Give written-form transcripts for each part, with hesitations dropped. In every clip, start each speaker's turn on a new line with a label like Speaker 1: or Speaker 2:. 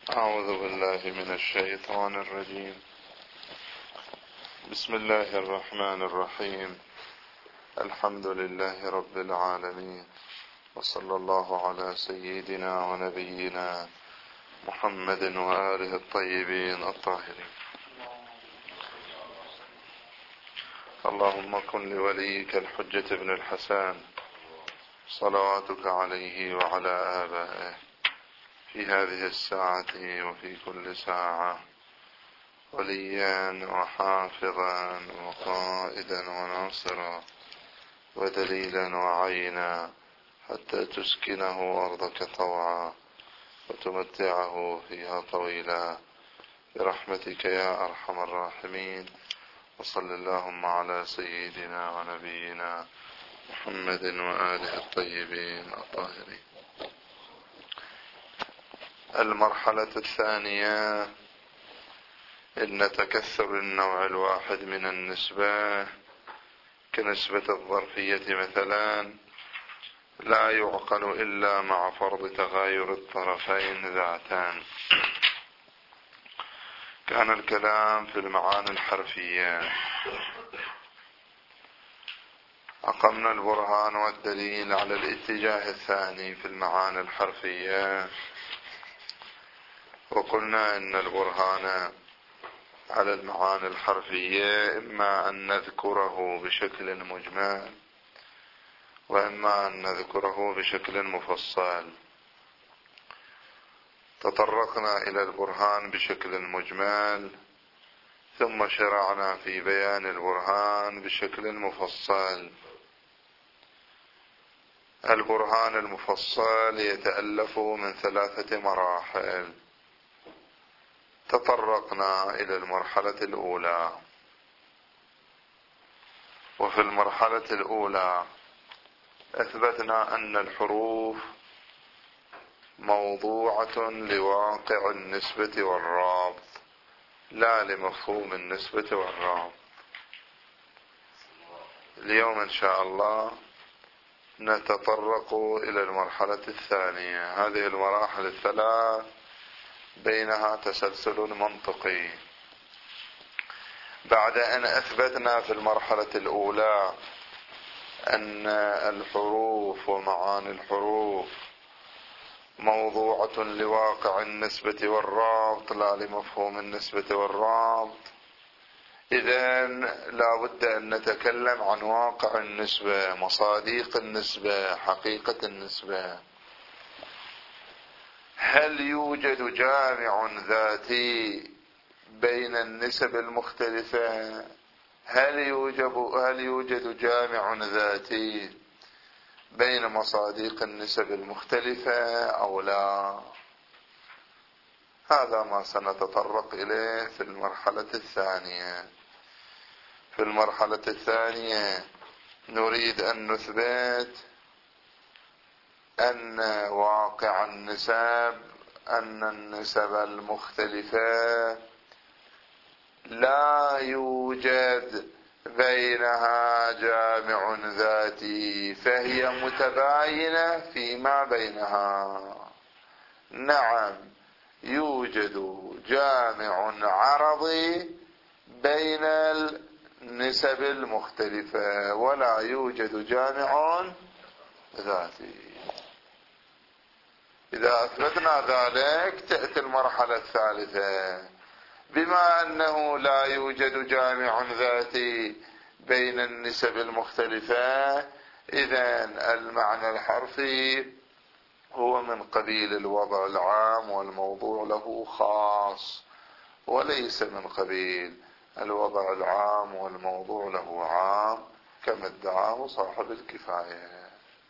Speaker 1: أعوذ بالله من الشيطان الرجيم. بسم الله الرحمن الرحيم. الحمد لله رب العالمين، وصلى الله على سيدنا ونبينا محمد وآله الطيبين الطاهرين. اللهم كن لوليك الحجة بن الحسن صلواتك عليه وعلى آبائه في هذه الساعة وفي كل ساعة وليا وحافظا وقائدا وناصرا ودليلا وعينا، حتى تسكنه أرضك طوعا وتمتعه فيها طويلا برحمتك يا أرحم الراحمين. وصل اللهم على سيدنا ونبينا محمد وآله الطيبين الطاهرين. المرحلة الثانية: إن تكثر النوع الواحد من النسبة كنسبة الظرفية مثلا لا يعقل إلا مع فرض تغاير الطرفين ذاتان. كان الكلام في المعاني الحرفية. أقمنا البرهان والدليل على الاتجاه الثاني في المعاني الحرفية، وقلنا إن البرهان على المعاني الحرفية إما أن نذكره بشكل مجمل وإما أن نذكره بشكل مفصل. تطرقنا إلى البرهان بشكل مجمل، ثم شرعنا في بيان البرهان بشكل مفصل. البرهان المفصل يتألف من 3 مراحل. تطرقنا إلى المرحلة الأولى، وفي المرحلة الأولى أثبتنا أن الحروف موضوعة لواقع النسبة والرابط لا لمفهوم النسبة والرابط. اليوم إن شاء الله نتطرق إلى المرحلة الثانية. هذه المراحل الثلاث بينها تسلسل منطقي. بعد أن أثبتنا في المرحلة الأولى أن الحروف ومعاني الحروف موضوعة لواقع النسبة والرابط لا لمفهوم النسبة والرابط، إذن لا بد أن نتكلم عن واقع النسبة، مصادق النسبة، حقيقة النسبة. هل يوجد جامع ذاتي بين النسب المختلفة؟ هل يوجد جامع ذاتي بين مصادق النسب المختلفة أو لا؟ هذا ما سنتطرق إليه في المرحلة الثانية. في المرحلة الثانية نريد أن نثبت أن واقع النسب، أن النسب المختلفة لا يوجد بينها جامع ذاتي، فهي متباينة فيما بينها. نعم، يوجد جامع عرضي بين النسب المختلفة ولا يوجد جامع ذاتي. إذا أثبتنا ذلك تأتي المرحلة الثالثة. بما أنه لا يوجد جامع ذاتي بين النسب المختلفة، إذن المعنى الحرفي هو من قبيل الوضع العام والموضوع له خاص، وليس من قبيل الوضع العام والموضوع له عام كما ادعاه صاحب الكفاية.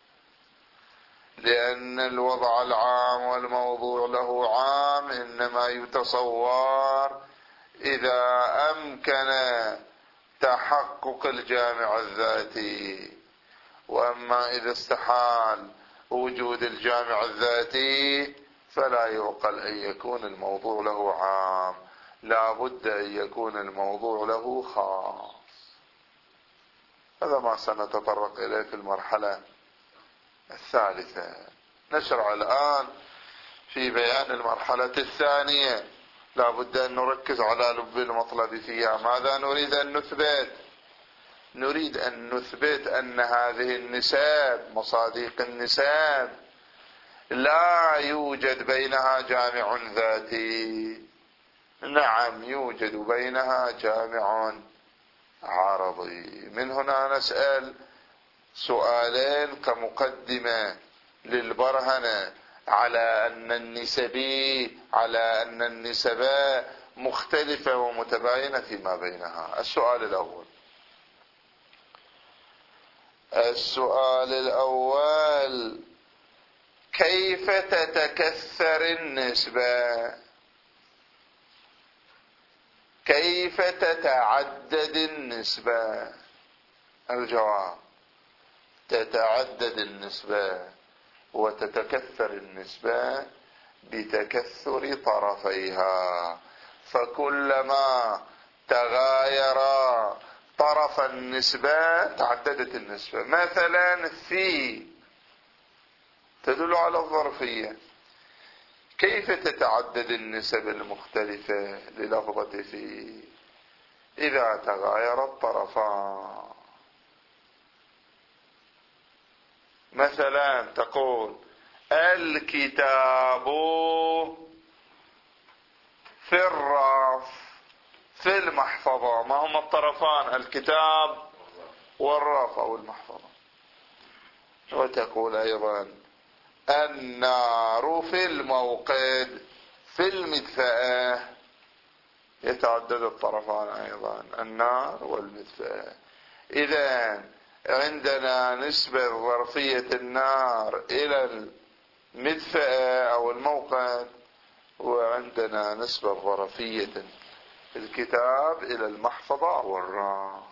Speaker 1: لأن الوضع العام والموضوع له عام إنما يتصور إذا أمكن تحقق الجامع الذاتي، وأما إذا استحال وجود الجامع الذاتي فلا يعقل أن يكون الموضوع له عام، لا بد أن يكون الموضوع له خاص. هذا ما سنتطرق إليه في المرحلة الثالثة. نشرع الآن في بيان المرحلة الثانية لا بد أن نركز على لب المطلب فيها. ماذا نريد أن نثبت؟ نريد أن نثبت أن هذه النسب، مصاديق النسب، لا يوجد بينها جامع ذاتي. نعم يوجد بينها جامع عرضي. من هنا نسأل سؤالين كمقدمة للبرهنة على أن النسب مختلفة ومتباينة فيما بينها. السؤال الأول: كيف تتكثر النسبة؟ كيف تتعدد النسبة؟ الجواب: تتعدد النسبة وتتكثر النسبة بتكثر طرفيها، فكلما تغاير طرف النسبة تعددت النسبة. مثلا في تدل على الظرفية. كيف تتعدد النسب المختلفة للفظة في؟ إذا تغاير الطرفان. مثلا تقول الكتاب في الرف في المحفظة. ما هما الطرفان؟ الكتاب والرف أو المحفظة. وتقول أيضا النار في الموقد في المدفأة. يتعدد الطرفان أيضا، النار والمدفأة. إذن عندنا نسبة ظرفية النار إلى المدفأة أو الموقد، وعندنا نسبة ظرفية الكتاب إلى المحفظة أو الراف.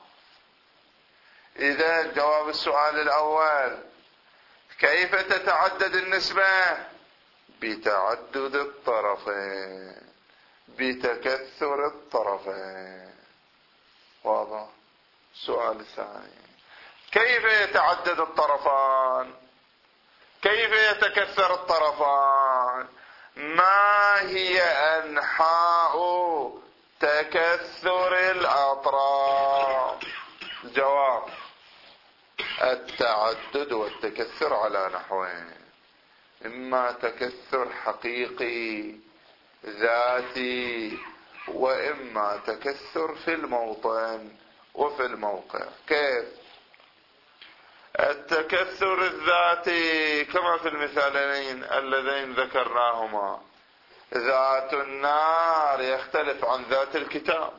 Speaker 1: إذن جواب السؤال الأول: كيف تتعدد النسبة؟ بتعدد الطرفين، بتكثر الطرفين. واضح؟ السؤال الثاني: كيف يتعدد الطرفان؟ كيف يتكثر الطرفان؟ ما هي أنحاء تكثر الأطراف؟ الجواب: التعدد والتكثر على نحوين: إما تكثر حقيقي ذاتي، وإما تكثر في الموطن وفي الموقع. كيف؟ التكثر الذاتي كما في المثالين اللذين ذكرناهما. ذات النار يختلف عن ذات الكتاب،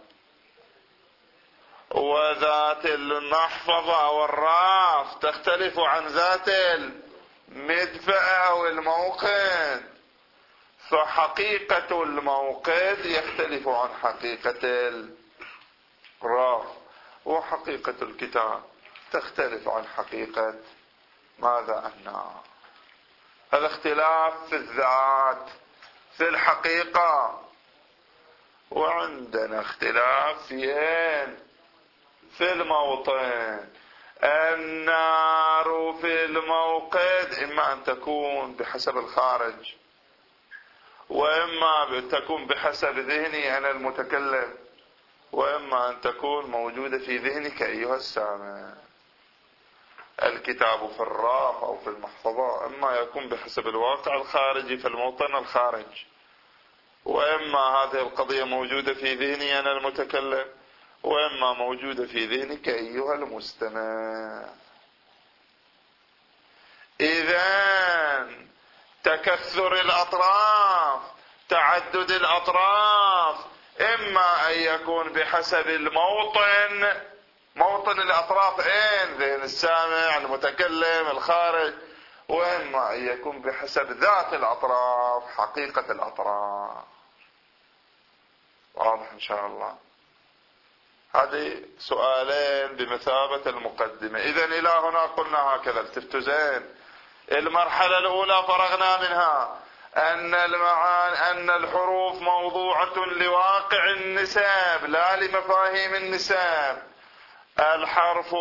Speaker 1: وذات المحفظة والراف تختلف عن ذات المدفأة أو الموقد. فحقيقة الموقد يختلف عن حقيقة الراف، وحقيقة الكتاب تختلف عن حقيقة ماذا؟ النار. هذا اختلاف في الذات في الحقيقة. وعندنا اختلاف في الموطن. النار في الموقد إما أن تكون بحسب الخارج، وإما تكون بحسب ذهني أنا المتكلم، وإما أن تكون موجودة في ذهنك أيها السامع. الكتاب في الراف أو في المحفظة إما يكون بحسب الواقع الخارجي في الموطن الخارج، وإما هذه القضية موجودة في ذهني أنا المتكلم، وإما موجودة في ذهنك أيها المستمع. إذن تكثر الأطراف، تعدد الأطراف، إما أن يكون بحسب الموطن، موطن الأطراف ذهن السامع المتكلم الخارج، وإما أن يكون بحسب ذات الأطراف، حقيقة الأطراف. واضح إن شاء الله؟ هذه سؤالين بمثابة المقدمة. إذن إلى هنا قلنا هكذا، التفتوا زين. المرحلة الأولى فرغنا منها أن الحروف موضوعة لواقع النسب لا لمفاهيم النسب. الحرف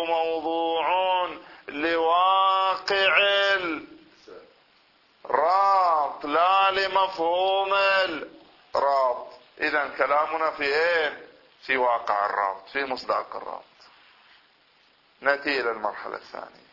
Speaker 1: موضوع لواقع الرابط الرابط لا لمفهوم الرابط. إذا كلامنا في ايه؟ في واقع الرابط، في مصداق الرابط. نأتي إلى المرحلة الثانية.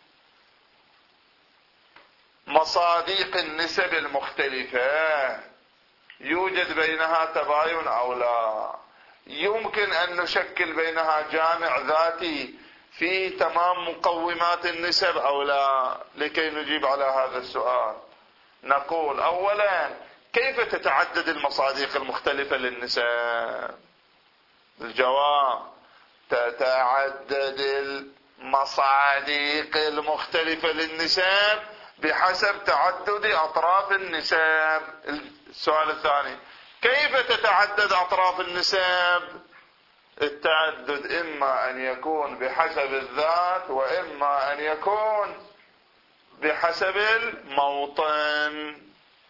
Speaker 1: مصادق النسب المختلفة يوجد بينها تباين أو لا؟ يمكن أن نشكل بينها جامع ذاتي في تمام مقومات النسب أو لا؟ لكي نجيب على هذا السؤال نقول أولا: كيف تتعدد المصادق المختلفة للنسب؟ الجواب: تتعدد المصادق المختلفة للنسب بحسب تعدد أطراف النسب. السؤال الثاني: كيف تتعدد أطراف النسب؟ التعدد إما أن يكون بحسب الذات، وإما أن يكون بحسب الموطن.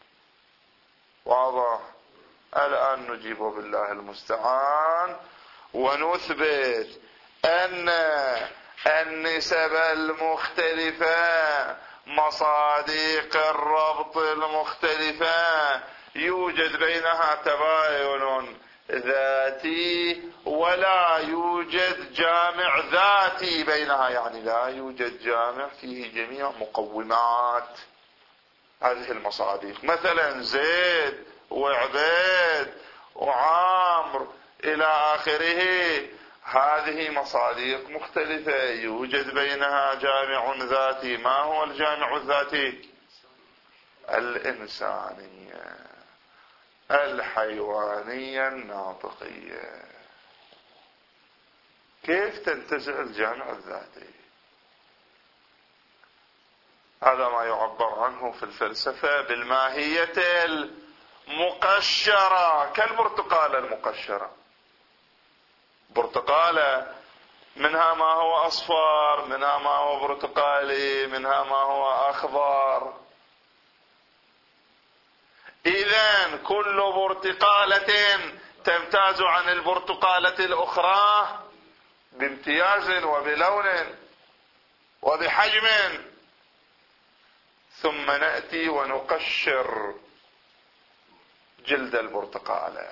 Speaker 1: واضح؟ الآن نجيب بالله المستعان ونثبت أن النسب المختلفة، مصادق الربط المختلفة، يوجد بينها تباين ذاتي ولا يوجد جامع ذاتي بينها، يعني لا يوجد جامع فيه جميع مقومات هذه المصادق. مثلا زيد وعبيد وعامر إلى آخره، هذه مصادق مختلفة يوجد بينها جامع ذاتي. ما هو الجامع الذاتي؟ الإنسانية، الحيوانية، الناطقية. كيف تنتزع الجامع الذاتي؟ هذا ما يعبر عنه في الفلسفة بالماهية المقشرة، كالبرتقالة المقشرة. برتقالة منها ما هو أصفر، منها ما هو برتقالي، منها ما هو أخضر. إذن كل برتقالة تمتاز عن البرتقالة الأخرى بامتياز وبلون وبحجم. ثم نأتي ونقشر جلد البرتقالة،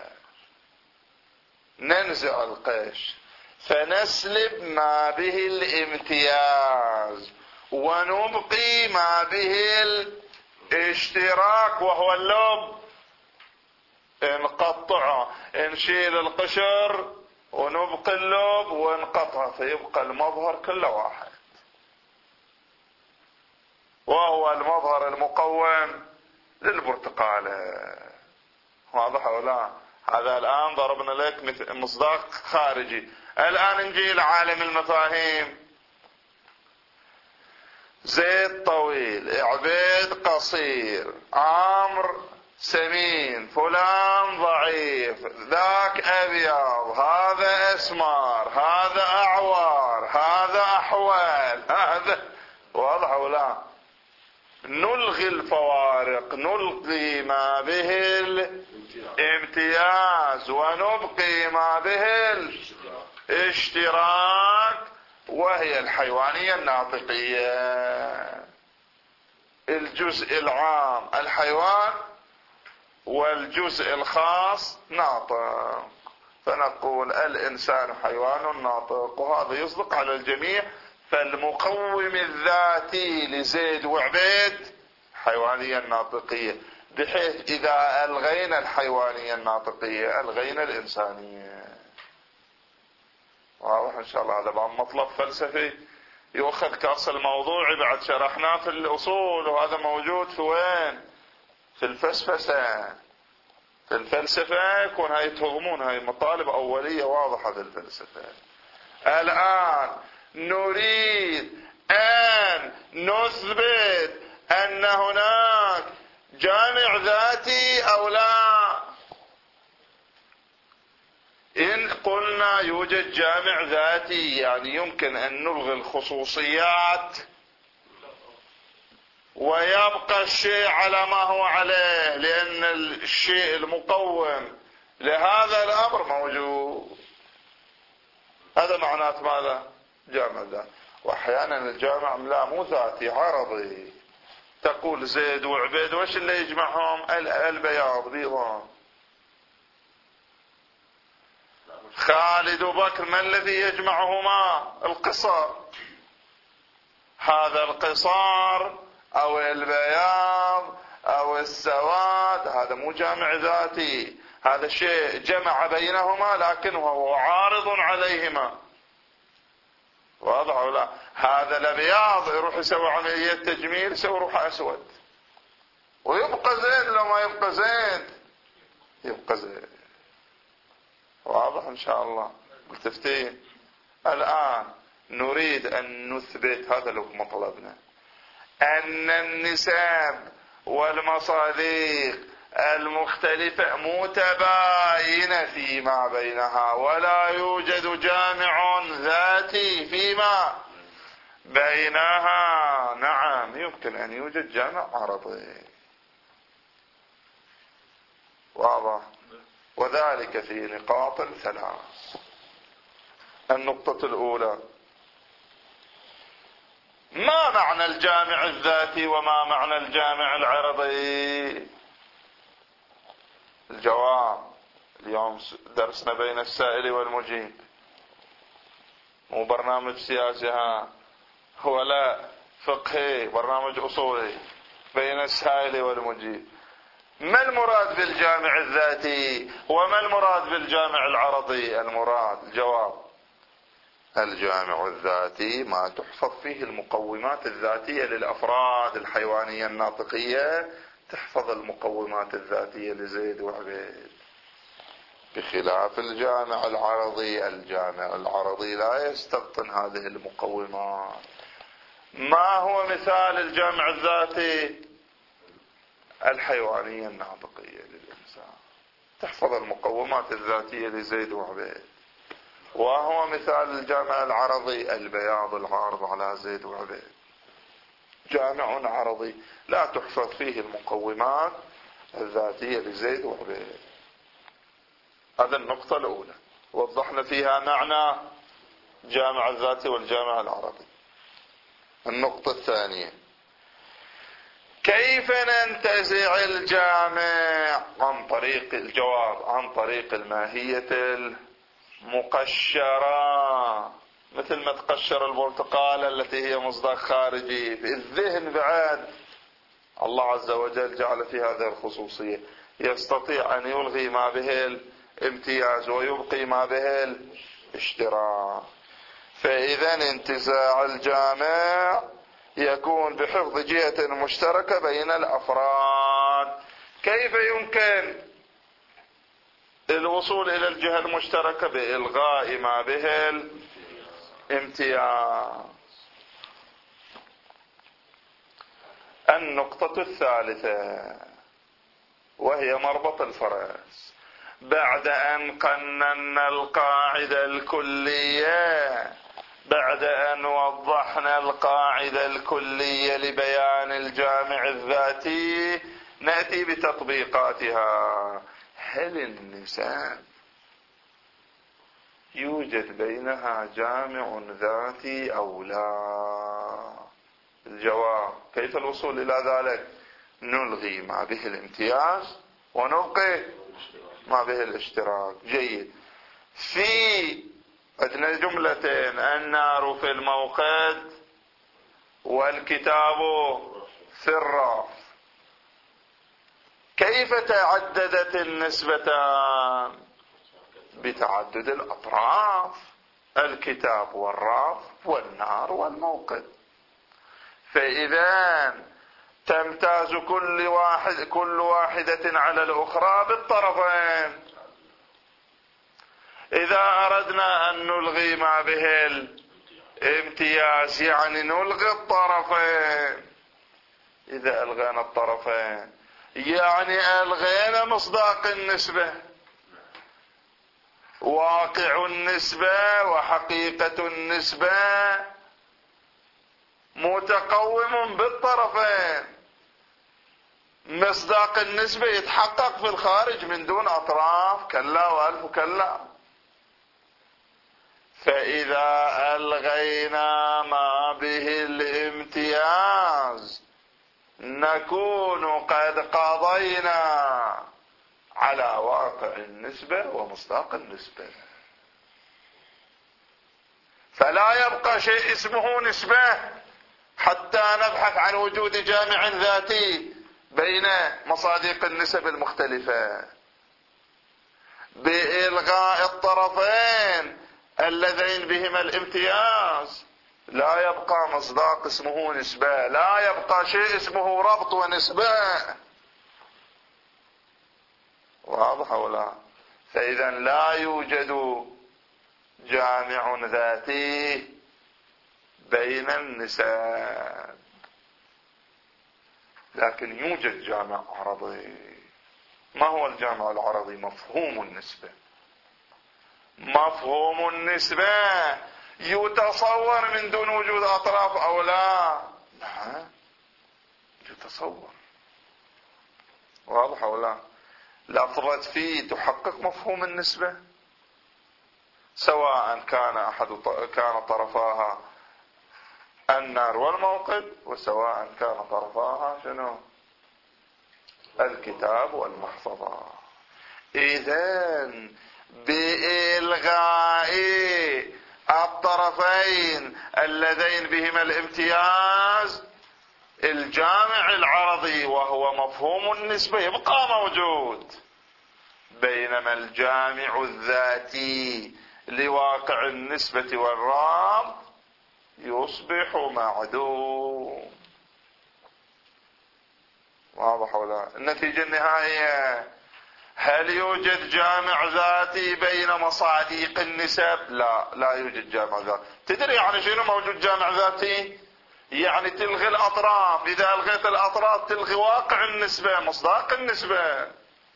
Speaker 1: ننزع القش، فنسلب ما به الامتياز ونبقي ما به الاشتراك وهو اللب. نقطعه، نشيل القشر ونبقي اللب ونقطعه، فيبقى المظهر كله واحد، وهو المظهر المقوم للبرتقالة. واضح أو لا؟ هذا الآن ضربنا لك مصداق خارجي. الآن نجي لعالم المفاهيم. زيد طويل، عبيد قصير، عمرو سمين، فلان ضعيف، ذاك أبيض، هذا أسمر، هذا أعور، هذا أحول، هذا. واضح أو لا؟ نلغي الفوارق، نلغي ما به الامتياز ونبقي ما به الاشتراك، وهي الحيوانية الناطقية. الجزء العام الحيوان والجزء الخاص ناطق، فنقول الإنسان حيوان ناطق، وهذا يصدق على الجميع. فالمقوم الذاتي لزيد وعبيد حيوانية الناطقية، بحيث إذا ألغينا الحيوانية الناطقية ألغينا الإنسانية. واضح إن شاء الله؟ هذا بعد مطلب فلسفي يؤخذ كأصل موضوعي، بعد شرحناه في الأصول، وهذا موجود في وين؟ في الفلسفة. في الفلسفة يكون هاي تهمون، هاي مطالب أولية واضحة في الفلسفة. الآن نريد أن نثبت أن هناك جامع ذاتي أو لا. إن قلنا يوجد جامع ذاتي، يعني يمكن أن نلغي الخصوصيات ويبقى الشيء على ما هو عليه، لأن الشيء المقوم لهذا الأمر موجود. هذا معناته ماذا؟ جامع ذاتي. وأحيانا الجامع لا مو ذاتي، عرضي. تقول زيد وعبيد وش اللي يجمعهم؟ البياض، بيضان. خالد وبكر ما الذي يجمعهما؟ القصر. هذا القصار او البياض او السواد هذا مو جامع ذاتي، هذا شيء جمع بينهما لكنه هو عارض عليهما. واضح ولا لا؟ هذا الابيض يروح يسوي عملية تجميل، يسوي روح اسود ويبقى زين. لو ما يبقى زين يبقى زين. واضح ان شاء الله؟ متفتين؟ الان نريد ان نثبت، هذا لو مطلبنا، ان النسب والمصاديق المختلفة متباينة فيما بينها، ولا يوجد جامع ذاتي فيما بينها. نعم يمكن ان يوجد جامع عرضي. واضح؟ وذلك في نقاط ثلاث. النقطة الأولى: ما معنى الجامع الذاتي وما معنى الجامع العرضي؟ الجواب: اليوم درسنا بين السائل والمجيب، مو برنامج سياسي ولا فقهي، برنامج أصولي بين السائل والمجيب. ما المراد بالجامع الذاتي وما المراد بالجامع العرضي؟ الجواب: الجامع الذاتي ما تحفظ فيه المقومات الذاتية للأفراد الحيوانية الناطقية، تحفظ المقومات الذاتية لزيد وعبيد، بخلاف الجامع العرضي. الجامع العرضي لا يستبطن هذه المقومات. ما هو مثال الجامع الذاتي؟ الحيوانية الناطقية للإنسان، تحفظ المقومات الذاتية لزيد وعبيد. وهو مثال الجامع العرضي: البياض العارض على زيد وعبيد. جامع عرضي لا تحفظ فيه المقومات الذاتية لزيد وعبيد. هذا النقطة الأولى، وضحنا فيها معنى جامع الذاتي والجامع العرضي. النقطة الثانية: كيف ننتزع الجامع؟ عن طريق الجواب، عن طريق الماهية المقشرة، مثل ما تقشر البرتقالة التي هي مصداق خارجي. في الذهن بعد الله عز وجل جعل في هذه الخصوصية، يستطيع أن يلغي ما به الامتياز ويبقي ما به الاشتراك. فإذا انتزاع الجامع يكون بحفظ جهة مشتركة بين الأفراد. كيف يمكن الوصول إلى الجهة المشتركة؟ بإلغاء ما به الامتياز. النقطة الثالثة وهي مربط الفرس. بعد أن قننا القاعدة الكلية، بعد أن وضحنا القاعدة الكلية لبيان الجامع الذاتي، نأتي بتطبيقاتها. هل النسب يوجد بينها جامع ذاتي أو لا؟ الجواب: كيف الوصول إلى ذلك؟ نلغي ما به الامتياز ونبقي ما به الاشتراك. جيد. في عندنا جملتين: النار في الموقد والكتاب في الراف. كيف تعددت النسبتان؟ بتعدد الأطراف، الكتاب والراف والنار والموقد. فإذا تمتاز كل واحدة على الأخرى بالطرفين. إذا أردنا أن نلغي ما به الامتياز يعني نلغي الطرفين. إذا ألغينا الطرفين يعني ألغينا مصداق النسبة. واقع النسبة وحقيقة النسبة متقوم بالطرفين. مصداق النسبة يتحقق في الخارج من دون أطراف، كلا وألف كلا. فإذا ألغينا ما به الامتياز نكون قد قضينا على واقع النسبة ومصداق النسبة، فلا يبقى شيء اسمه نسبة حتى نبحث عن وجود جامع ذاتي بين مصادق النسب المختلفة، بإلغاء الطرفين اللذين بهما الامتياز. لا يبقى مصداق اسمه نسبة، لا يبقى شيء اسمه ربط ونسبة. واضح ولا؟ فإذا لا يوجد جامع ذاتي بين النسب، لكن يوجد جامع عرضي. ما هو الجامع العرضي؟ مفهوم النسبة. مفهوم النسبة يتصور من دون وجود أطراف أو لا؟ لا يتصور. واضح أو لا؟ لفظة فيه تحقق مفهوم النسبة، سواء كان طرفاها النار والموقد، وسواء كان طرفاها شنو؟ الكتاب والمحفظة. إذن بإلغاء الطرفين اللذين بهما الامتياز، الجامع العرضي وهو مفهوم النسبة يبقى موجود، بينما الجامع الذاتي لواقع النسبة والرابط يصبح معدوم. واضح ولا؟ النتيجة النهائية، هل يوجد جامع ذاتي بين مصادق النسب؟ لا، لا يوجد جامع ذاتي. تدري يعني شنو موجود جامع ذاتي؟ يعني تلغي الأطراف. إذا ألغيت الأطراف تلغي واقع النسبة، مصداق النسبة.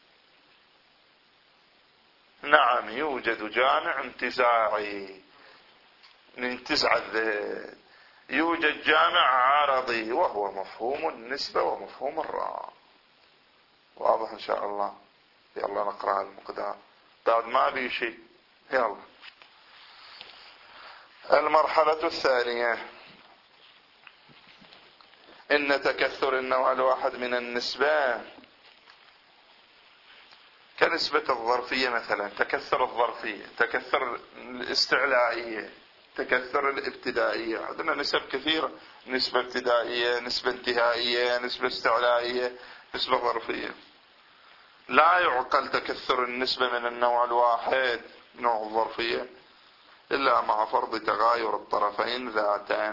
Speaker 1: نعم يوجد جامع انتزاعي ينتزع الذهن، يوجد جامع عرضي وهو مفهوم النسبة ومفهوم الرابط. واضح إن شاء الله؟ يلا نقرأ المقدار. بعد ما بي شيء. يلا. المرحلة الثانية، إن تكثر النوع الواحد من النسبة كنسبة الظرفية مثلا، تكثر الظرفية، تكثر الاستعلائية، تكثر الابتدائية. عندنا نسب كثيرة، نسبة ابتدائية، نسبة انتهائية، نسبة استعلائية، نسبة ظرفية. لا يعقل تكثر النسبة من النوع الواحد نوع الظرفية إلا مع فرض تغاير الطرفين ذاتا.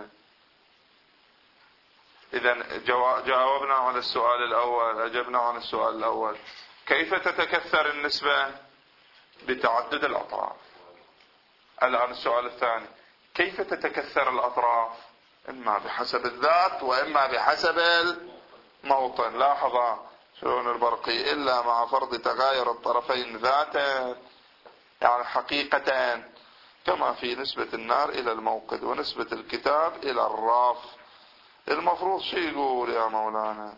Speaker 1: إذا جاوبنا على السؤال الأول، أجبنا عن السؤال الأول. كيف تتكثر النسبة؟ بتعدد الأطراف. الآن السؤال الثاني، كيف تتكثر الأطراف؟ إما بحسب الذات وإما بحسب الموطن. لاحظ شلون البرقي، إلا مع فرض تغاير الطرفين ذاتا، يعني حقيقة، كما في نسبة النار إلى الموقد ونسبة الكتاب إلى الراف. المفروض شو يقول يا مولانا؟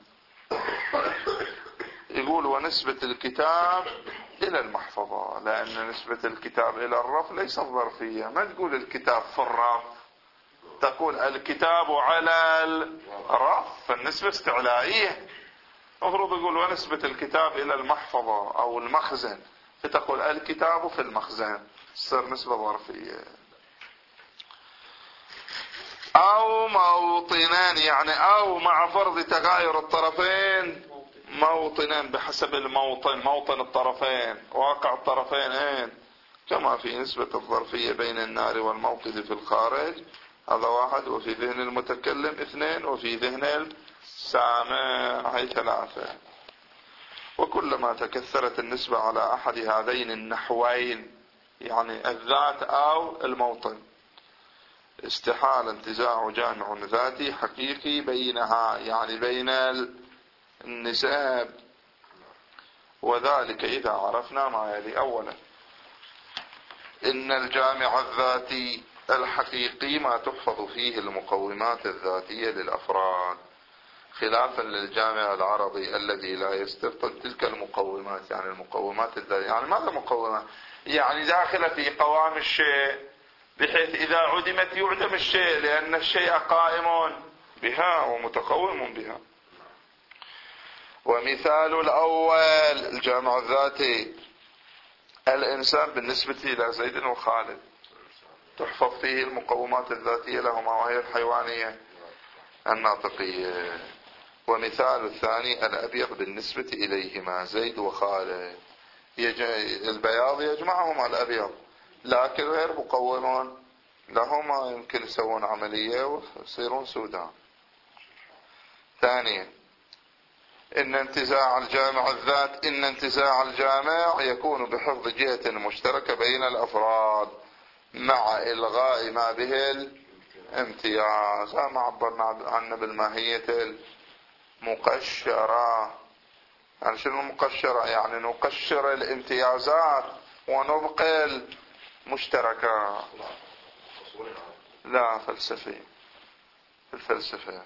Speaker 1: يقول ونسبة الكتاب إلى المحفظة، لأن نسبة الكتاب إلى الرف ليست ظرفية. ما تقول الكتاب في الرف، تقول الكتاب على الرف، فالنسبة استعلائية. المفروض يقول ونسبة الكتاب إلى المحفظة أو المخزن، فتقول الكتاب في المخزن، تصير نسبة ظرفية. أو موطنان، يعني أو مع فرض تغاير الطرفين موطنان بحسب الموطن، موطن الطرفين، واقع الطرفين كما في نسبة الظرفية بين النار والموقد في الخارج، هذا واحد، وفي ذهن المتكلم اثنين، وفي ذهن السامع هي ثلاثة. وكلما تكثرت النسبة على أحد هذين النحوين، يعني الذات أو الموطن، استحال انتزاع جامع ذاتي حقيقي بينها، يعني بين النسب، وذلك إذا عرفنا ما يلي. أولا، إن الجامع الذاتي الحقيقي ما تحفظ فيه المقومات الذاتية للأفراد، خلافا للجامع العرضي الذي لا يستبطن تلك المقومات. يعني المقومات الذاتية، يعني ماذا مقومات؟ يعني داخلة في قوام الشيء، بحيث إذا عدمت يعدم الشيء، لأن الشيء قائم بها ومتقوم بها. ومثال الأول الجامع الذاتي الإنسان بالنسبة إلى زيد وخالد تحفظ فيه المقومات الذاتية لهما وهي الحيوانية الناطقية. ومثال الثاني الأبيض بالنسبة إليهما زيد وخالد البياض يجمعهما الأبيض لكن غير مقومون لهما يمكن يسوون عملية ويصيرون سودان. ثانيا إن انتزاع الجامع الذات إن انتزاع الجامع يكون بحفظ جهة مشتركة بين الأفراد مع إلغاء ما به الامتياز ما عبرنا عنه بالماهية المقشرة. يعني شنو المقشرة؟ يعني نقشر الامتيازات ونبقي المشتركات. لا فلسفي الفلسفة.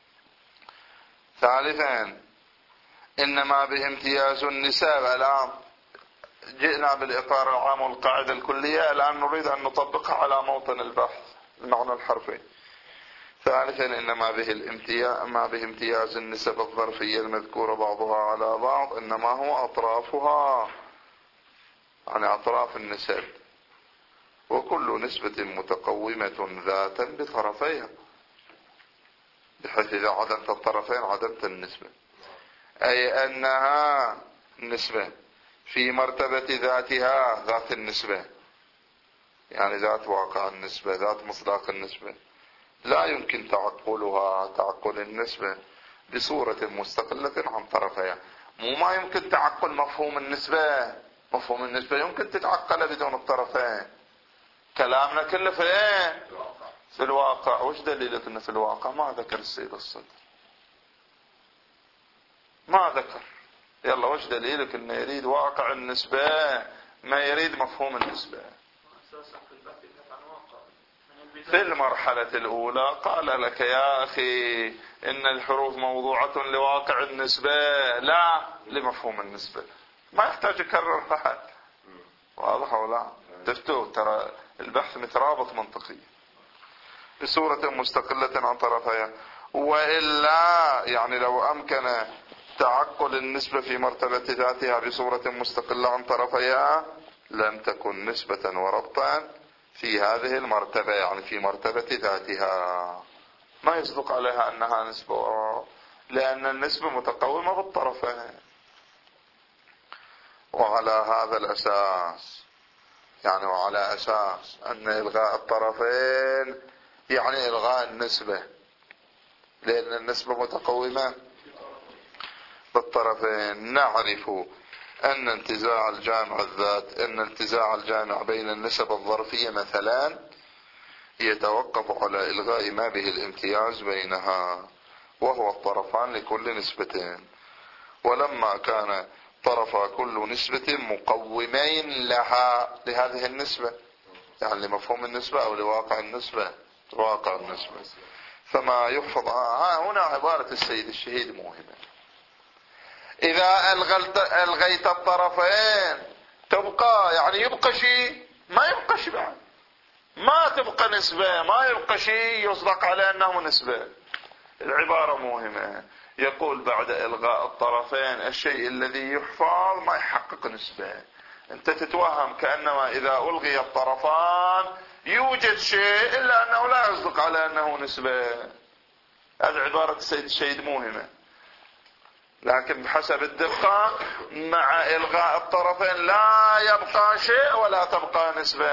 Speaker 1: ثالثا إنما به امتياز النساء. الآن جئنا بالإطار العام والقاعدة الكلية، الآن نريد أن نطبقها على موطن البحث المعنى الحرفي. ثالثا إنما به امتياز النسب الظرفية المذكورة بعضها على بعض إنما هو أطرافها يعني أطراف النسب وكل نسبة متقومة ذاتا بطرفيها بحيث إذا عدمت الطرفين عدمت النسبة، أي أنها نسبة في مرتبة ذاتها ذات النسبة يعني ذات واقع النسبة ذات مصداق النسبة لا يمكن تعقلها تعقل النسبة بصورة مستقلة عن طرفيها. مو ما يمكن تعقل مفهوم النسبة، مفهوم النسبة يمكن تتعقل بدون الطرفين. كلامنا كله في ايه؟ في الواقع. وش دليلك انه في الواقع؟ ما ذكر السيد الصدر ما ذكر. يلا وش دليلك انه يريد واقع النسبة ما يريد مفهوم النسبة؟ في المرحلة الأولى قال لك يا أخي إن الحروف موضوعة لواقع النسبة لا لمفهوم النسبة. ما يحتاج يكرر بعد. واضح ولا؟ تفتوه ترى البحث مترابط منطقي بصورة مستقلة عن طرفيها. وإلا يعني لو أمكن تعقل النسبة في مرتبة ذاتها بصورة مستقلة عن طرفيها لم تكن نسبة وربطا في هذه المرتبة يعني في مرتبة ذاتها. ما يصدق عليها أنها نسبة لأن النسبة متقومة بالطرفين. وعلى هذا الأساس يعني وعلى أساس أن إلغاء الطرفين يعني إلغاء النسبة لأن النسبة متقومة بالطرفين نعرف أن انتزاع الجامع الذات أن انتزاع الجامع بين النسب الظرفية مثلا يتوقف على إلغاء ما به الامتياز بينها وهو الطرفان لكل نسبة. ولما كان طرف كل نسبة مقومين لها لهذه النسبة يعني لمفهوم النسبة أو لواقع النسبة واقع النسبة فما يحفظ هنا عبارة السيد الشهيد مهمة. إذا ألغيت الطرفين تبقى يعني يبقى شيء ما يبقى شيء بعد ما تبقى نسبة ما يبقى شيء يصدق على أنه نسبة. العبارة مهمة. يقول بعد إلغاء الطرفين الشيء الذي يحفظ ما يحقق نسبة. أنت تتوهم كأنما إذا ألغي الطرفان يوجد شيء إلا أنه لا يصدق على أنه نسبة. هذه عبارة السيد الشهيد مهمة. لكن بحسب الدقة مع إلغاء الطرفين لا يبقى شيء ولا تبقى نسبة.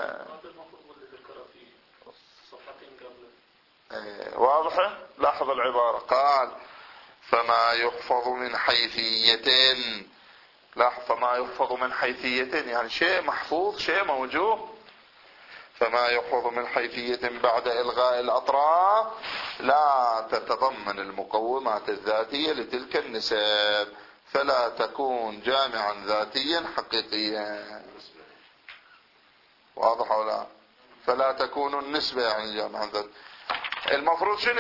Speaker 1: واضحة؟ لاحظ العبارة قال فما يحفظ من حيثية. لاحظ فما يحفظ من حيثية يعني شيء محفوظ شيء موجود. فما يحفظ من حيثية بعد إلغاء الأطراف لا تتضمن المقومات الذاتية لتلك النسب فلا تكون جامعا ذاتيا حقيقيا. واضح ولا؟ فلا تكون النسبة يعني جامعا ذاتيا. المفروض شنو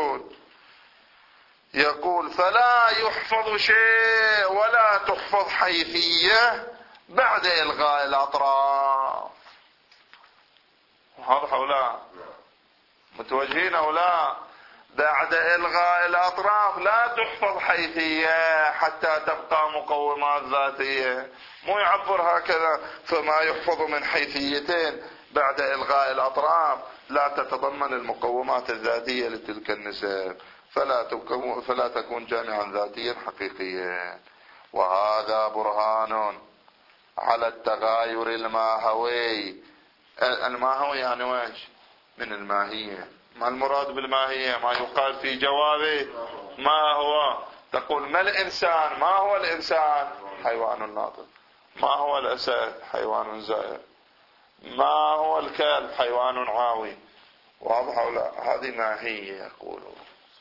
Speaker 1: يقول فلا يحفظ شيء ولا تحفظ حيثية بعد إلغاء الأطراف. واضح أو لا؟ متوجهين أو لا؟ بعد إلغاء الأطراف لا تحفظ حيثية حتى تبقى مقومات ذاتية، مو يعبر هكذا. فما يحفظ من حيثيتين بعد إلغاء الأطراف لا تتضمن المقومات الذاتية لتلك النسب، فلا تكون جامعا ذاتيا حقيقيا. وهذا برهان على التغاير الماهوي. الماهوي يعني ويش؟ من الماهية. ما المراد بالماهية؟ ما يقال في جوابه ما هو. تقول ما الإنسان؟ ما هو الإنسان؟ حيوان ناطق. ما هو الأسد؟ حيوان زائر. ما هو الكلب؟ حيوان عاوي. واضح أو لا؟ هذه ماهية يقولون.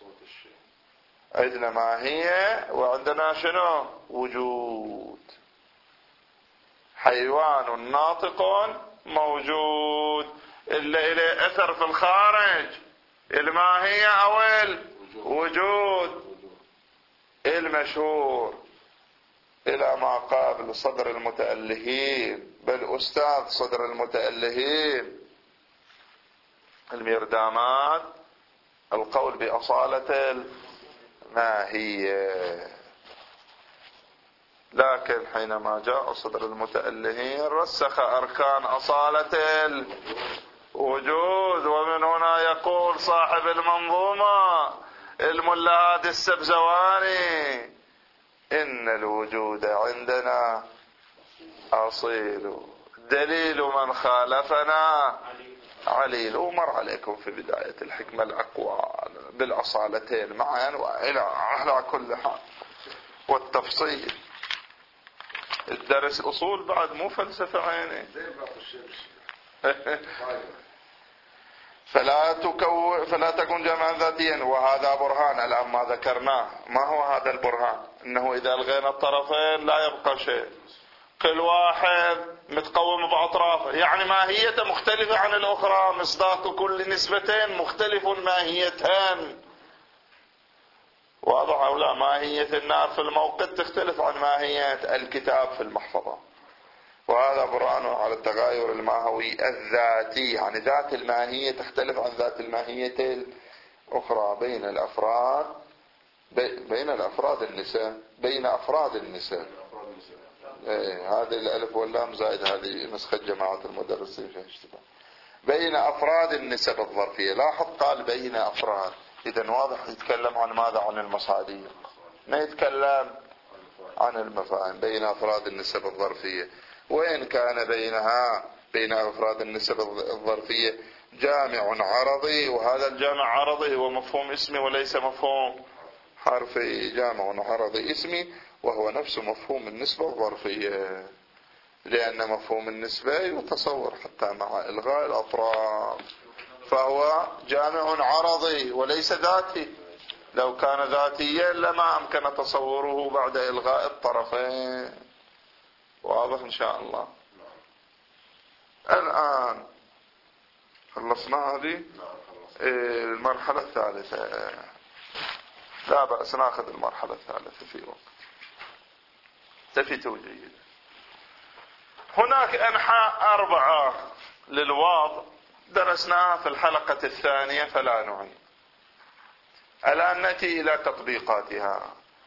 Speaker 1: عندنا ماهية وعندنا شنو؟ وجود. حيوان ناطق موجود إلا إليه أثر في الخارج، الماهية أو الوجود. المشهور إلى ما قابل صدر المتألهين، بل أستاذ صدر المتألهين الميردامات، القول بأصالة الماهية. لكن حينما جاء صدر المتألهين رسخ أركان أصالة الوجود. ومن هنا يقول صاحب المنظومة الملا هادي السبزواني: إن الوجود عندنا أصيل، دليل من خالفنا عليل. ومر عليكم في بداية الحكمة الأقوال بالأصالتين معا وإلى كل حال والتفصيل. الدرس أصول بعد، مو فلسفة عيني. فلا تكون جامعا ذاتيا. وهذا برهان. الآن ما ذكرناه، ما هو هذا البرهان؟ إنه إذا ألغينا الطرفين لا يبقى شيء، كل واحد متقوم بأطرافه، يعني ماهيته مختلفة عن الأخرى. مصداق كل نسبتين مختلف ماهيتان. واضح أو لا؟ ماهية النار في الموقد تختلف عن ماهية الكتاب في المحفظة. وهذا برهان على التغاير الماهوي الذاتي، يعني ذات الماهية تختلف عن ذات الماهية الأخرى بين الأفراد، بين الأفراد النساء، بين أفراد النساء. هذه الألف واللام زائد هذه نسخة جماعة المدرسين فيها اشتباه. بين أفراد النسب الظرفية. لاحظ قال بين أفراد، إذن واضح يتكلم عن ماذا؟ عن المصادق، ما يتكلم عن المفاهيم. بين أفراد النسب الظرفية، وإن كان بين أفراد النسب الظرفية جامع عرضي، وهذا الجامع عرضي هو مفهوم اسمي وليس مفهوم حرفي. جامع عرضي اسمي وهو نفس مفهوم النسبة الظرفية، لأن مفهوم النسبة يتصور حتى مع إلغاء الأطراف، فهو جامع عرضي وليس ذاتي. لو كان ذاتيا لما أمكن تصوره بعد إلغاء الطرفين. واضح إن شاء الله؟ الآن خلصنا هذه المرحلة الثالثة. لا بأس ناخذ المرحلة الثالثة في وقت تفتوا جيدا. هناك أنحاء 4 للواضع درسناها في الحلقة الثانية فلا نعيد. الآن نأتي إلى تطبيقاتها.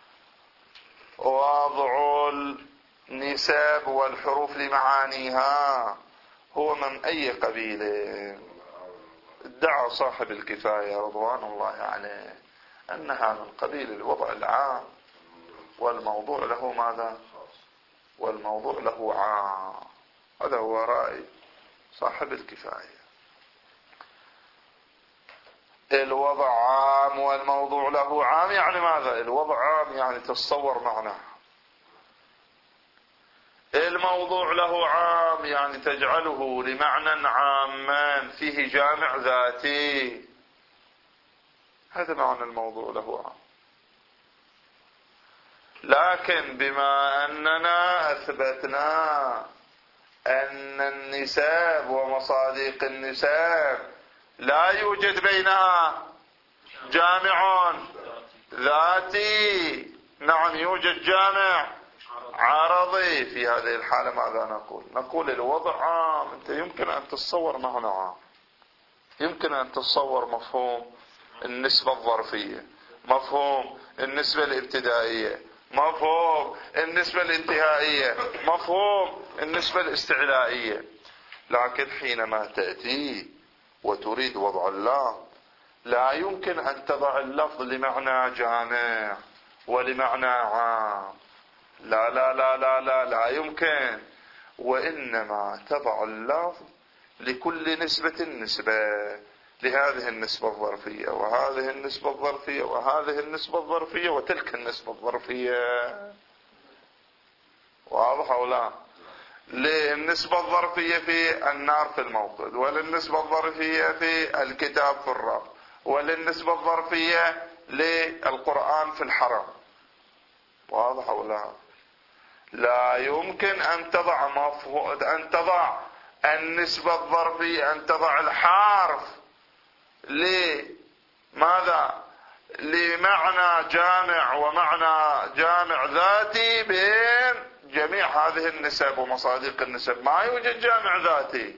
Speaker 1: واضع النساب والحروف لمعانيها هو من أي قبيلة؟ ادعى صاحب الكفاية رضوان الله عليه أنها من قبيل الوضع العام، والموضوع له ماذا؟ والموضوع له عام. هذا هو رأي صاحب الكفاية. الوضع عام والموضوع له عام، يعني ماذا؟ الوضع عام يعني تتصور معناه. الموضوع له عام يعني تجعله لمعنى عاما فيه جامع ذاتي. هذا معنى الموضوع له عام. لكن بما أننا أثبتنا أن النساب ومصادق النساب لا يوجد بينها جامع ذاتي، نعم يوجد جامع عرضي. في هذه الحالة ماذا نقول؟ نقول الوضع عام. أنت يمكن أن تتصور معنى عام، يمكن أن تتصور مفهوم النسبة الظرفية، مفهوم النسبة الابتدائية، مفهوم النسبة الانتهائية، مفهوم النسبة الاستعلائية. لكن حينما تأتي وتريد وضع اللفظ لا يمكن أن تضع اللفظ لمعنى جامع ولمعنى عام، لا لا لا لا لا لا يمكن، وإنما تضع اللفظ لكل نسبة نسبة، لهذه النسبة الظرفية وهذه النسبة الظرفية وهذه النسبة الظرفية وتلك النسبة الظرفية. واضح أو لا؟ للنسبة الظرفية في النار في الموقد، وللنسبة الظرفية في الكتاب في الرب، وللنسبة الظرفية للقرآن في الحرم. واضح أو لا؟ لا يمكن أن تضع النسبة الظرفية، أن تضع الحرف لماذا؟ لمعنى جامع ومعنى جامع ذاتي بين جميع هذه النسب ومصادق النسب. ما يوجد جامع ذاتي.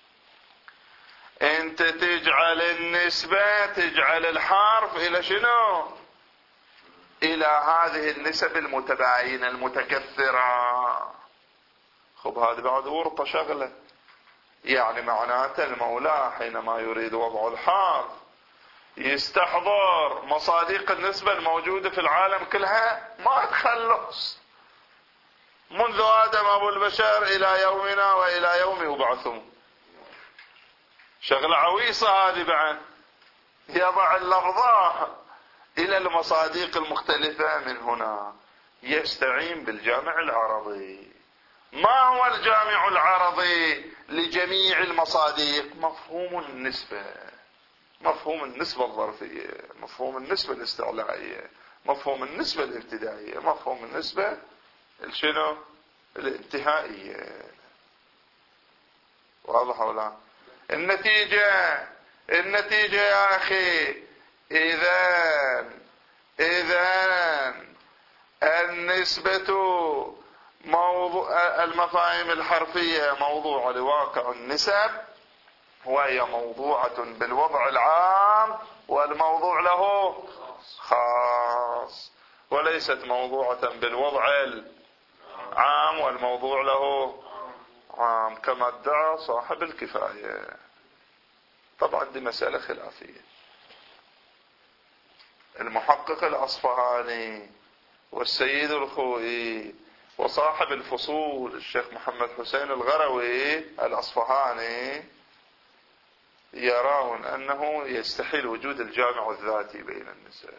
Speaker 1: انت تجعل النسبة، تجعل الحرف الى شنو؟ الى هذه النسب المتباينة المتكثرة. خب هذه بعد ورطة شغلة. يعني معناته المولى حينما يريد وضع الحرف يستحضر مصادق النسبة الموجودة في العالم كلها، ما تخلص، منذ آدم أبو البشر إلى يومنا وإلى يوم يبعثون. شغلة عويصة هذه بعد. يضع اللفظة إلى المصادق المختلفة من هنا، يستعين بالجامع العرضي. ما هو الجامع العرضي لجميع المصادق؟ مفهوم النسبة، مفهوم النسبة الظرفية، مفهوم النسبة الاستعلائية، مفهوم النسبة الابتدائية، مفهوم النسبة شنو؟ الانتهائية. واضح ولا؟ النتيجة يا أخي، إذا النسبة المفاهيم الحرفية موضوع لواقع النسب، وهي موضوعة بالوضع العام والموضوع له خاص، وليست موضوعة بالوضع العام والموضوع له عام كما ادعى صاحب الكفاية. طبعا دي مسألة خلافية. المحقق الأصفهاني والسيد الخوئي وصاحب الفصول الشيخ محمد حسين الغروي الأصفهاني يرون أنه يستحيل وجود الجامع الذاتي بين النساء،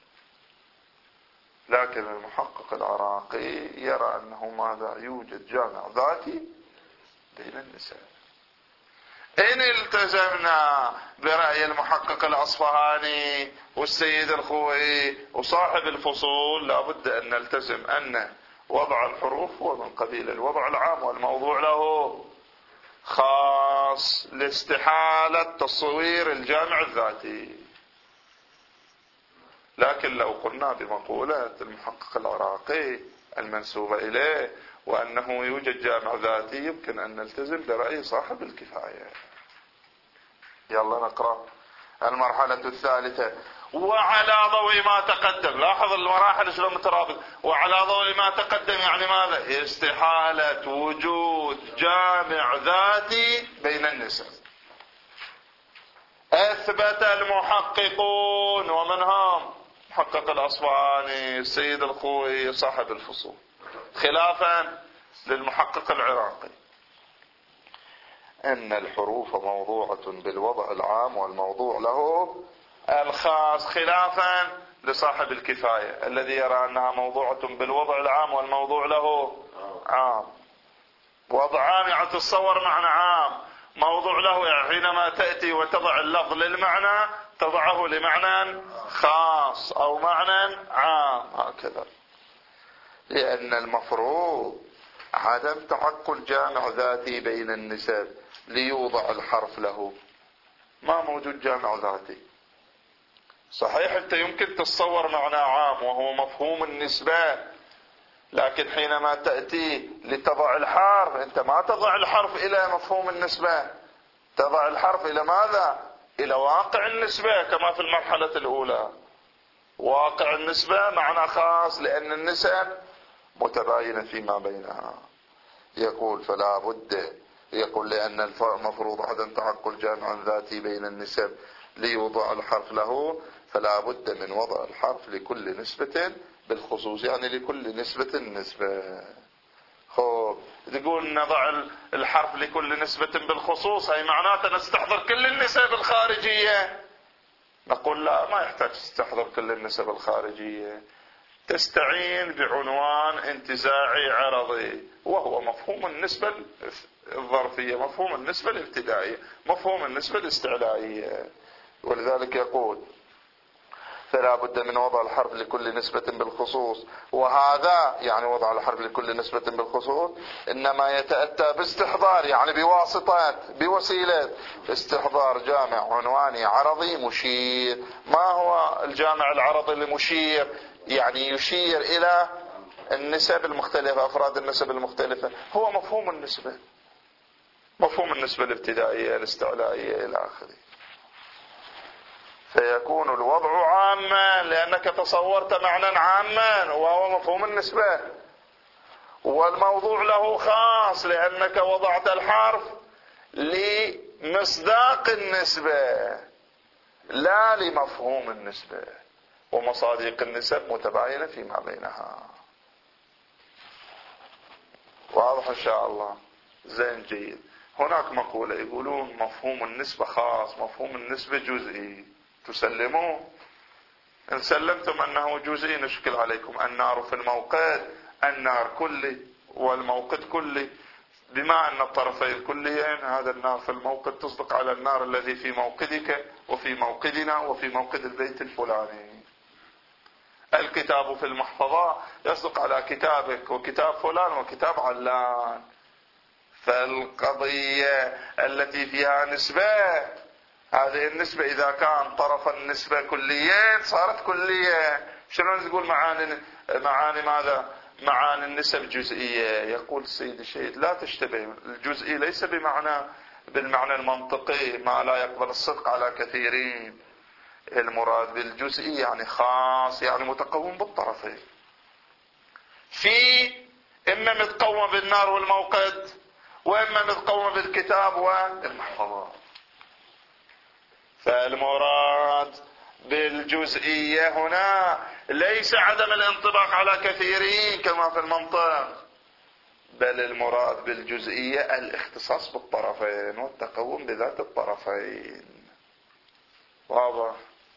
Speaker 1: لكن المحقق العراقي يرى أنه ماذا؟ يوجد جامع ذاتي بين النساء. إن التزمنا برأي المحقق الأصفهاني والسيد الخوئي وصاحب الفصول، لابد أن نلتزم أن وضع الحروف هو من قبيل الوضع العام والموضوع له خاص، لاستحالة تصوير الجامع الذاتي. لكن لو قلنا بمقولة المحقق العراقي المنسوبة إليه وأنه يوجد جامع ذاتي، يمكن أن نلتزم برأي صاحب الكفاية. يلا نقرأ المرحلة الثالثة. وعلى ضوء ما تقدم، لاحظ المراحل شلون مترابطة. وعلى ضوء ما تقدم يعني ماذا؟ استحالة وجود جامع ذاتي بين النسب. أثبت المحققون، ومنهم محقق الأصفهاني السيد الخوئي صاحب الفصول، خلافا للمحقق العراقي، أن الحروف موضوعة بالوضع العام والموضوع له الخاص، خلافا لصاحب الكفاية الذي يرى أنها موضوعة بالوضع العام والموضوع له عام. وضع عام يعني تتصور معنى عام، موضوع له يعني حينما تأتي وتضع اللفظ للمعنى تضعه لمعنى خاص أو معنى عام، هكذا. لأن المفروض عدم تعقل جامع ذاتي بين النسب ليوضع الحرف له. ما موجود جامع ذاتي. صحيح أنت يمكن تتصور معنى عام وهو مفهوم النسبة، لكن حينما تأتي لتضع الحرف أنت ما تضع الحرف إلى مفهوم النسبة، تضع الحرف إلى ماذا؟ إلى واقع النسبة كما في المرحلة الأولى. واقع النسبة معنى خاص لأن النسب متباينة فيما بينها. يقول فلا بد، يقول لأن المفروض عدم تعقل جامع ذاتي بين النسب ليوضع الحرف له، فلا بد من وضع الحرف لكل نسبة بالخصوص، يعني لكل نسبة نسبة. تقول نضع الحرف لكل نسبة بالخصوص، أي معناته نستحضر كل النسب الخارجية. نقول لا، ما يحتاج تستحضر كل النسب الخارجية، تستعين بعنوان انتزاعي عرضي، وهو مفهوم النسبة الظرفية، مفهوم النسبة الابتدائية، مفهوم النسبة الاستعلائية. ولذلك يقول فلا بد من وضع الحرف لكل نسبة بالخصوص، وهذا يعني وضع الحرف لكل نسبة بالخصوص إنما يتأتى باستحضار، يعني بوسيلة استحضار جامع عنواني عرضي مشير. ما هو الجامع العرضي المشير؟ يعني يشير إلى النسب المختلفة، أفراد النسب المختلفة، هو مفهوم النسبة، مفهوم النسبة الابتدائية الاستعلائية إلى آخره. فيكون الوضع عاما لأنك تصورت معنى عاما وهو مفهوم النسبة، والموضوع له خاص لأنك وضعت الحرف لمصداق النسبة لا لمفهوم النسبة، ومصادق النسب متباينة فيما بينها. واضح إن شاء الله؟ زين جيد. هناك مقولة يقولون مفهوم النسبة خاص، مفهوم النسبة جزئي. تسلموا؟ إن سلمتم أنه جزئي نشكل عليكم. النار في الموقد، النار كلي والموقد كلي، بما أن الطرفين كليين، هذا النار في الموقد تصدق على النار الذي في موقدك وفي موقدنا وفي موقد البيت الفلاني. الكتاب في المحفظة يصدق على كتابك وكتاب فلان وكتاب علان. فالقضية التي فيها نسبة، هذه النسبة إذا كان طرف النسبة كليين صارت كلية. شلون تقول معاني ماذا؟ معاني النسب جزئية. يقول السيد الشهيد لا تشتبه، الجزئي ليس بالمعنى المنطقي ما لا يقبل الصدق على كثيرين. المراد بالجزئي يعني خاص، يعني متقوم بالطرفين، في إما متقوم بالنار والموقد، وإما متقوم بالكتاب والمحفظة. فالمراد بالجزئية هنا ليس عدم الانطباق على كثيرين كما في المنطق، بل المراد بالجزئية الاختصاص بالطرفين والتقوم بذات الطرفين. واضح؟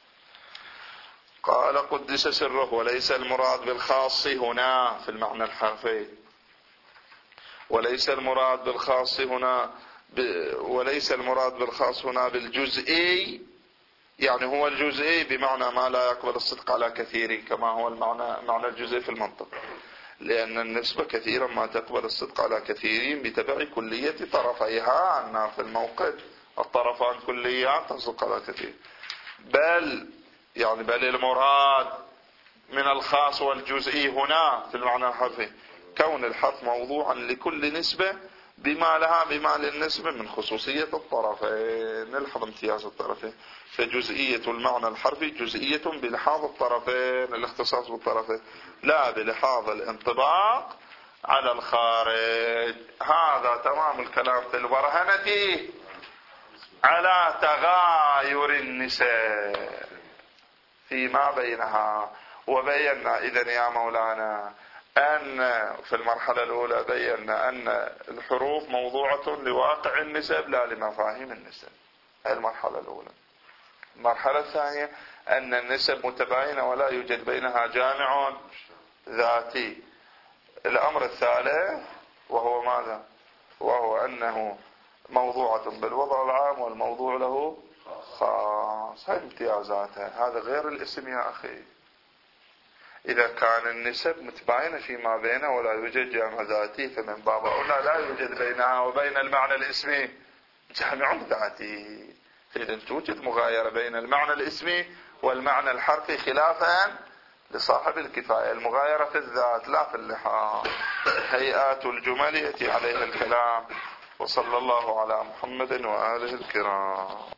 Speaker 1: قال قدس سره وليس المراد بالخاص هنا في المعنى الحرفي، وليس المراد بالخاص هنا وليس المراد بالخاص هنا بالجزئي، يعني هو الجزئي بمعنى ما لا يقبل الصدق على كثير كما هو معنى الجزئي في المنطق، لأن النسبة كثيرا ما تقبل الصدق على كثيرين بتبع كلية طرفيها. النار في الموقد الطرفان كليات تصدق على كثير، بل المراد من الخاص والجزئي هنا في المعنى الحرفي كون الحرف موضوعا لكل نسبة بما للنسبة من خصوصية الطرفين. نلحظ امتياز الطرفين. فجزئية المعنى الحرفي جزئية بلحاظ الطرفين، الاختصاص بالطرفين، لا بلحاظ الانطباق على الخارج. هذا تمام الكلام في البرهنة على تغاير النساء فيما بينها. وبينا إذن يا مولانا أن في المرحلة الأولى بينا أن الحروف موضوعة لواقع النسب لا لمفاهيم النسب. هذه المرحلة الأولى. المرحلة الثانية أن النسب متباينة ولا يوجد بينها جامع ذاتي. الأمر الثالث وهو ماذا؟ وهو أنه موضوعة بالوضع العام والموضوع له خاص. هاي امتيازاتها، هذا غير الاسم يا أخي. إذا كان النسب متباينة فيما بينه ولا يوجد جامع ذاتي، فمن باب أولى لا يوجد بينها وبين المعنى الاسمي جامع ذاتي. إذا توجد مغايرة بين المعنى الاسمي والمعنى الحرفي خلافا لصاحب الكفاية. المغايرة في الذات لا في اللحاظ. هيئات الجمل يأتي عليها الكلام. وصلى الله على محمد وآله الكرام.